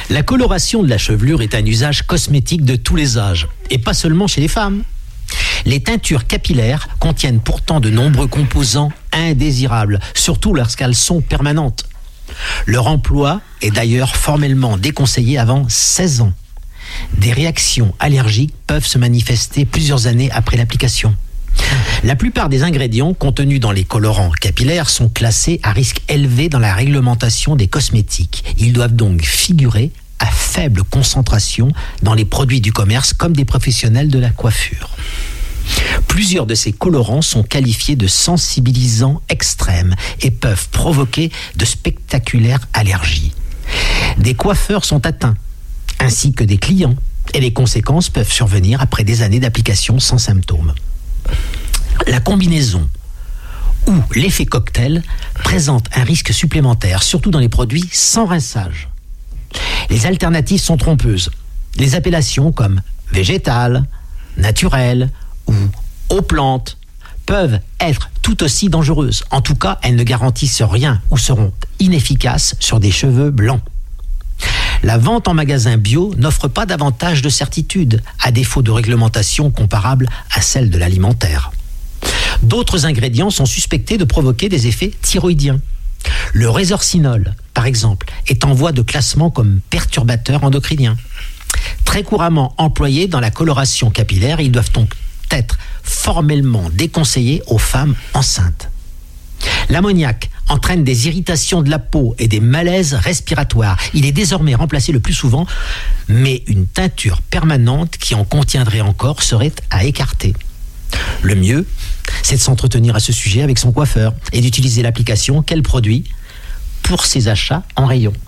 La coloration de la chevelure est un usage cosmétique de tous les âges, et pas seulement chez les femmes. Les teintures capillaires contiennent pourtant de nombreux composants indésirables, surtout lorsqu'elles sont permanentes. Leur emploi est d'ailleurs formellement déconseillé avant 16 ans. Des réactions allergiques peuvent se manifester plusieurs années après l'application. La plupart des ingrédients contenus dans les colorants capillaires sont classés à risque élevé dans la réglementation des cosmétiques. Ils doivent donc figurer à faible concentration dans les produits du commerce comme des professionnels de la coiffure. Plusieurs de ces colorants sont qualifiés de sensibilisants extrêmes et peuvent provoquer de spectaculaires allergies. Des coiffeurs sont atteints, ainsi que des clients, et les conséquences peuvent survenir après des années d'application sans symptômes. La combinaison ou l'effet cocktail présente un risque supplémentaire, surtout dans les produits sans rinçage. Les alternatives sont trompeuses. Les appellations comme végétal, naturel ou aux plantes peuvent être tout aussi dangereuses. En tout cas, elles ne garantissent rien ou seront inefficaces sur des cheveux blancs. La vente en magasin bio n'offre pas davantage de certitude, à défaut de réglementation comparable à celle de l'alimentaire. D'autres ingrédients sont suspectés de provoquer des effets thyroïdiens. Le résorcinol, par exemple, est en voie de classement comme perturbateur endocrinien. Très couramment employés dans la coloration capillaire, ils doivent donc être formellement déconseillés aux femmes enceintes. L'ammoniac entraîne des irritations de la peau et des malaises respiratoires. Il est désormais remplacé le plus souvent, mais une teinture permanente qui en contiendrait encore serait à écarter. Le mieux, c'est de s'entretenir à ce sujet avec son coiffeur et d'utiliser l'application Quel produit pour ses achats en rayon.